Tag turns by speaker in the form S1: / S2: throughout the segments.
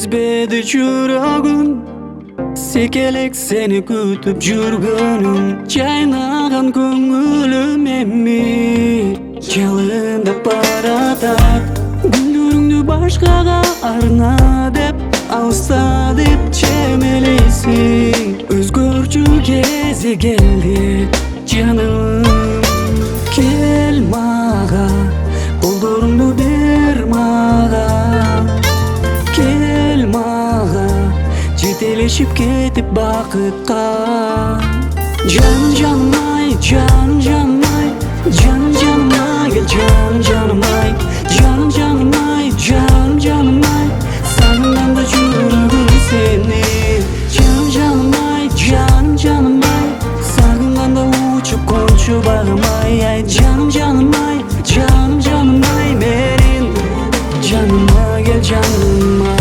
S1: Sezbedi жүрөгүм секелек сени күтүп жүргөнүм. Жайнаган көңүлүм эми жалындап баратат. Гүлдөрүңдү башкага арна деп, алыста деп чемелейсиң. Өзгөрчү кези келди жаным. Кел мага, колдоруңду бер мага. Кел мага, жетелешип кетип бакытка. Жаным жаным ай, жаным жаным ай, жаным жаным ай, кел жаным жаным ай, жаным жаным ай, жаным жаным ай, сагынганда жүрөгүм сени. Жаным жаным ай, жаным жаным ай, сагынганда учуп кончу багым ай, ай. Жаным жаным ай, жаным жаным ай, менин жаныма кел жаныма.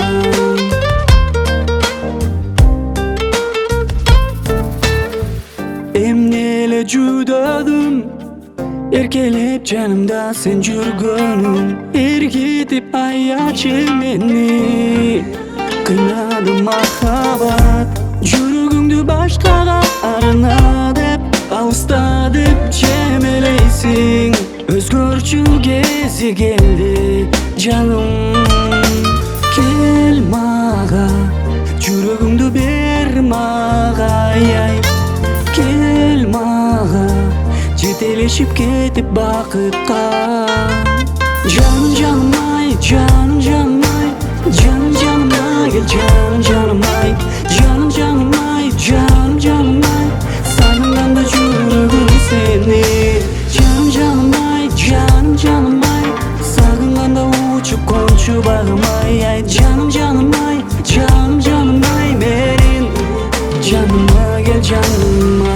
S1: Эмне эле жүдөдүм, эркелеп жанымда сен жүргөнүм. Эргитип аячы мени, кыйнады махабат. Жүрөгүңдү башкага арна деп, алыста деп чемелейсиң. Өзгөрчү кези келди жаным. Кел мага, жүрөгүңдү бер мага, ай. Кел мага, жетелешип кетип бакытка. Жаным жаным ай, жаным жаным ай, жаным жаным ай, кел жаным жаным ай, жаным жаным ай, жаным жаным ай, сагынганда жүрөгүм сени. Жаным жаным ай, жаным жаным ай, сагынганда учуп кончу багым ай, ай. Жаным жаным ай, жаным жаным ай, менин жаныма кел жаныма.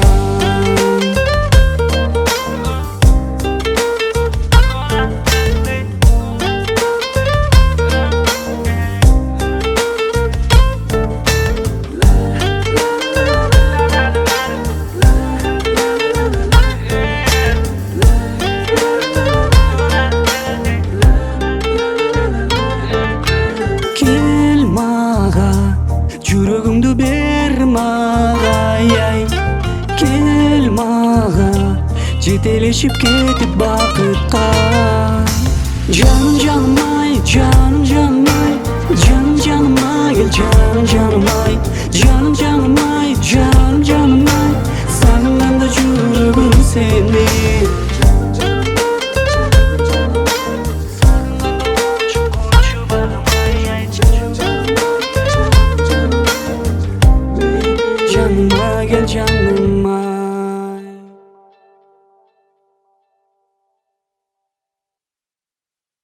S1: Жүрөгүңдү бер мага, ай. Кел мага, жетелешип кетип бакытка. Жаным жаным ай, жаным жаным ай, жаным жаным ай, кел жаным жаным ай, жаным жаным ай, жаным жаным ай, сагынганда жүрөгүм сени.